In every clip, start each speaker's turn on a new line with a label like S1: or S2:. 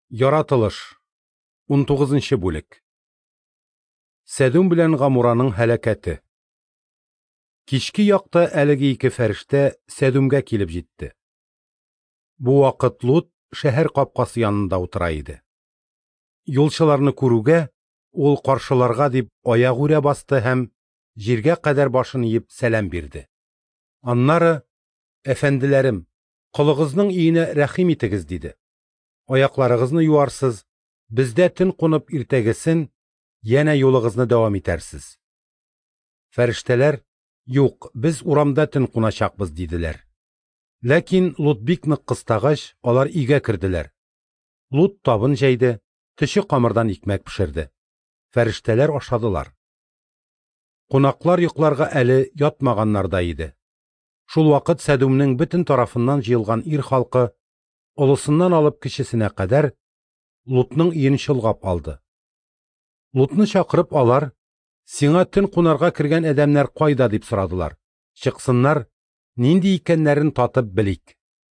S1: Яратылыш. 19-нчы бүлек. Сәдүм белән Гамураның һәлакәте. Кички якта әлеге ике фәрештә Сәдүмгә килеп җитте. Бу вакыт Лут шәһәр капкасы янында утыра иде. Юлчыларны күрүгә, ул каршыларга дип аягүрә басты һәм җиргә кадәр башын иеп сәлам бирде. Аннары: "Әфәнделәрем, кулыгызның иенә рәхим итегез", диде. "Аякларыгызны юарсыз, бездә төн кунып иртәгесен янә юлыгызны дәвам итәрсез." Фәрештәләр: "Юк, без урамда төн куначакбыз", диделәр. Ләкин Лут бик нык кыстагач, алар өйгә керделәр. Лут табын җәйде, төче камырдан икмәк пешерде. Фәрештәләр ашадылар. Кунаклар йокларга әле ятмаганнар да иде. Шул вакыт Сәдүмнең бөтен тарафыннан җыелган ир халкы, олысыннан алып кечесенә кадәр, Лутның өен чолгап алды. Лутны чакырып алар: "Сиңа төн кунарга кергән адәмнәр кайда?" дип сорадылар. "Чыксыннар, нинди икәннәрен татып белик."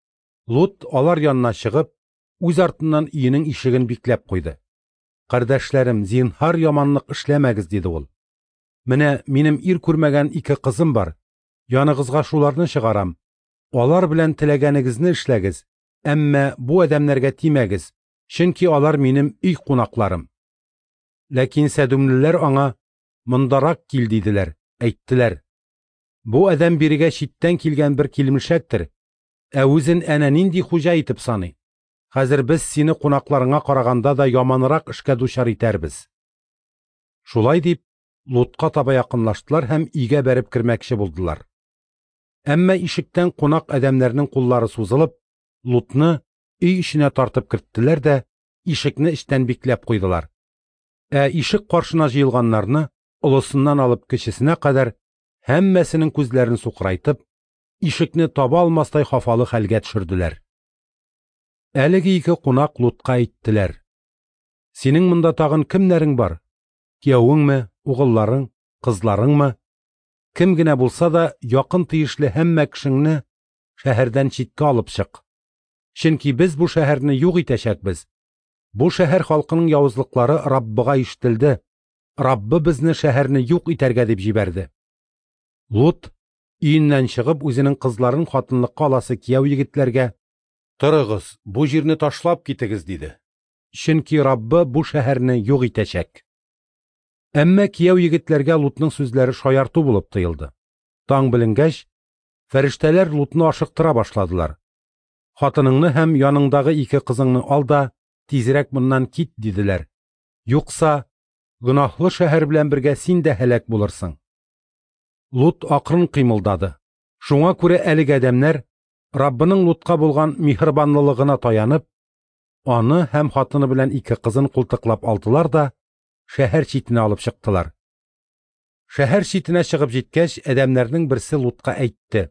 S1: Лут алар янына чыгып, үз артыннан өенең ишеген бикләп куйды. "Кардәшләрем, зинһар яманлык эшләмәгез", диде ул. "Менә минем ир күрмәгән ике кызым бар. Яныгызга шуларны чыгарам. Алар белән теләгәнегезне эшләгез, әмма бу адәмнәргә тимәгез, чөнки алар минем өй кунакларым." Ләкин Сәдүмлеләр аңа: "Мондарак кил", диделәр. Әйттеләр: "Бу адәм бирегә читтән килгән бер килмешәктер, ә үзен әнә нинди хуҗа итеп саный. Хәзер без сине кунакларыңа караганда да яманрак эшкә дучар итәрбез." Шулай дип, Лутка таба якынлаштылар һәм өйгә бәреп кермәкче булдылар. Әмма ишектән кунак адәмнәрнең куллары сузылып, Лутны өй эченә тартып керттеләр дә ишекне эчтән бикләп куйдылар. Ә ишек каршына җыелганнарны, олысыннан алып кечесенә кадәр, һәммәсенең күзләрен сукрайтып, ишекне таба алмастай хафалы хәлгә төшерделәр. Әлеге ике кунак Лутка әйттеләр: "Синең монда тагын кемнәрең бар? Кияүеңме, угылларың, кызларыңмы? Кем генә булса да, якын тиешле һәммә кешеңне шәһәрдән читкә алып чык. Чөнки без бу шәһәрне юк итәчәкбез. Бу шәһәр халкының явызлыклары Раббыга ишетелде. Раббы безне шәһәрне юк итәргә дип җибәрде." Лут өеннән чыгып үзенең кызларын хатынлыкка аласы кияү егетләргә: "Торыгыз, бу җирне ташлап китегез", диде. Чөнки Раббы бу шәһәрне юк итәчәк. Әмма кияү егетләргә Лутның сүзләре шаярту булып тоелды. Таң беленгәч, фәрештәләр Лутны ашыктыра башладылар. "Хатыныңны һәм яныңдагы ике кызыңны ал да тизрәк моннан кит", диделәр. "Юкса, гөнаһлы шәһәр белән бергә син дә һәлак булырсың." Лут акрын кыймылдады. Шуңа күрә әлеге адәмнәр, Раббының Лутка булган миһербанлылыгына таянып, аны һәм хатыны белән ике кызын култыклап алдылар да шәһәр читенә алып чыктылар. Шәһәр читенә чыгып җиткәч, адәмнәрнең берсе Лутка әйтте: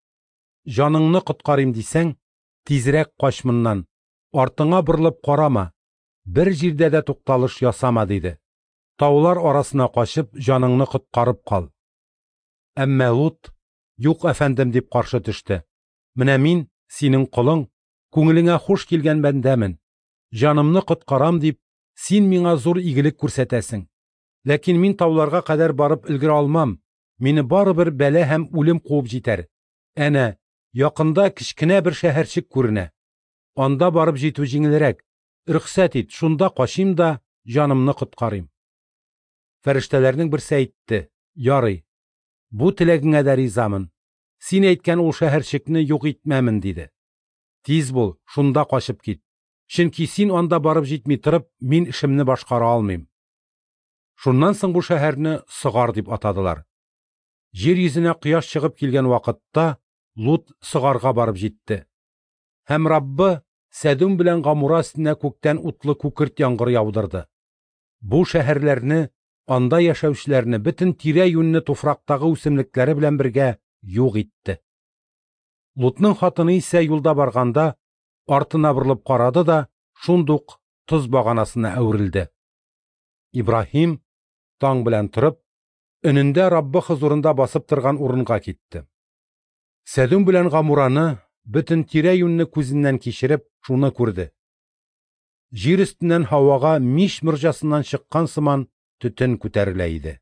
S1: "Җаныңны коткарыйм дисәң, тизрәк кач моннан, артыңа борылып карама, бер җирдә дә тукталыш ясама", диде. "Таулар арасына качып, җаныңны коткарып кал." Әмма Лут: "Юк, әфәндем", дип каршы төште. "Менә мин, синең кулың, күңелеңә хуш килгән бәндәмен. Җанымны коткарам дип, син миңа зур игелек күрсәтәсең. Ләкин мин тауларга кадәр барып өлгерә алмам. Мине барыбер бәла һәм үлем куып җитәр. Әнә, якында кечкенә бер шәһәрчек күренә. Анда барып җитү җиңелрәк. Рөхсәт ит, шунда качыйм да җанымны коткарыйм." Фәрештәләрнең берсе әйтте: "Ярый, бу теләгеңә дә ризамын. Син әйткән ул шәһәрчекне юк итмәмен", диде. "Тиз бул, шунда качып кит. Чөнки син анда барып җитми торып, мин эшемне башкара алмыйм." Шуннан соң бу шәһәрне Сыгар дип атадылар. Җир йөзенә кояш чыгып килгән вакытта Лут Сыгарга барып җитте. Һәм Раббы Сәдүм белән Гамура өстенә күктән утлы күкерт яңгыр яудырды. Бу шәһәрләрне, анда яшәүчеләрне, бөтен тирә-юньне туфрактагы үсемлекләре белән бергә юк итте. Лутның хатыны исә юлда барганда артына борылып карады да шундук тоз баганасына әверелде. Ибраһим таң белән торып, өнендә Раббы хузурында басып торган урынга китте. Сәдүм белән Гамураны, бөтен тирә-юньне күзеннән кичереп, шуны күрде. Җир өстеннән һавага миш мөрҗасыннан чыккан сыман төтен күтәрелә иде.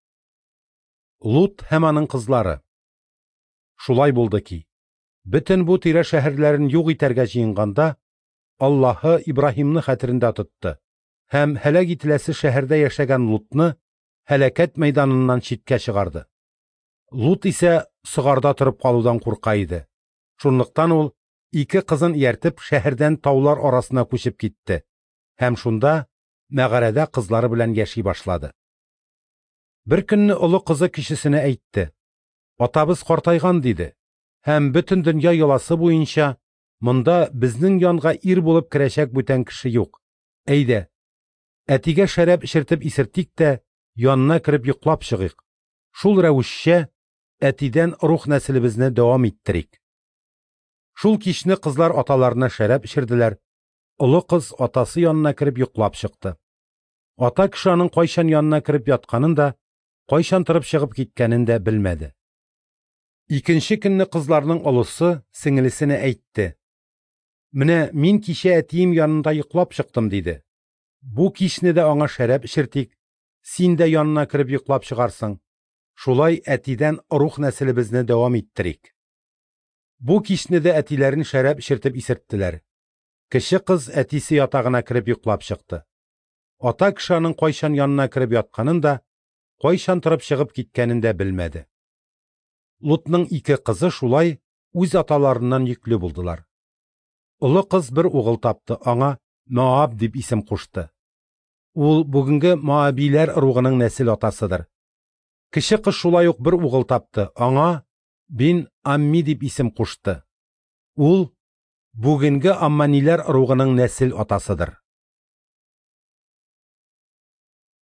S1: Лут һәм аның кызлары. Шулай булды ки, бөтен бу тирә шәһәрләрен юк итәргә җыенганда, Аллаһы Ибраһимны хәтерендә тотты һәм һәлак ителәсе шәһәрдә яшәгән Лутны һәлакәт мәйданыннан читкә чыгарды. Лут исә сыгарда торып калудан курка иде. Шунлыктан ул ике кызын ияртеп шәһәрдән таулар арасына күчеп китте һәм шунда мәгарәдә кызлары белән яши башлады. Бер көнне олы кызы кичесенә әйтте: "Атабыз картайган" диде, һәм бөтен дөнья йоласы буенча монда безнең янга ир булып керәчәк бүтән кеше юк. Әйдә, әтигә шәраб эчертеп исертик тә янына кереп йоклап чыгыйк. Шул рәвешчә әтидән рух нәселебезне дәвам иттерик. Шул кичне кызлар аталарына шәраб эчерделәр. Олы кыз атасы янына кереп йоклап чыкты. Ата кеше аның кайчан янына кереп ятканын да, кайчан торып чыгып киткәнен дә белмәде. Икенче көнне кызларның олысы сеңелесенә әйтте: "Менә мин кичә әтием янында йоклап чыктым" диде. "Бу кичне дә аңа шәраб эчертик, син дә янына кереп йоклап чыгарсың. Шулай әтидән рух нәселебезне дәвам иттерик." Бу кичне дә әтиләрен шәраб эчертеп исерттеләр. Кече кыз әтисе ятагына кереп йоклап чыкты. Ата кеше аның кайчан янына кереп ятканын да, кайчан торып чыгып киткәнен дә белмәде. Лутның ике кызы шулай үз аталарыннан йөкле булдылар. Олы кыз бер угыл тапты, аңа Моаб дип исем кушты. Ул бүгенге Моабиләр ругының нәсел атасыдыр. Кече кыз шулай ук бер угыл тапты, аңа Бин Амми дип исем кушты. Ул бүгенге Амманиләр ругының нәсел атасыдыр.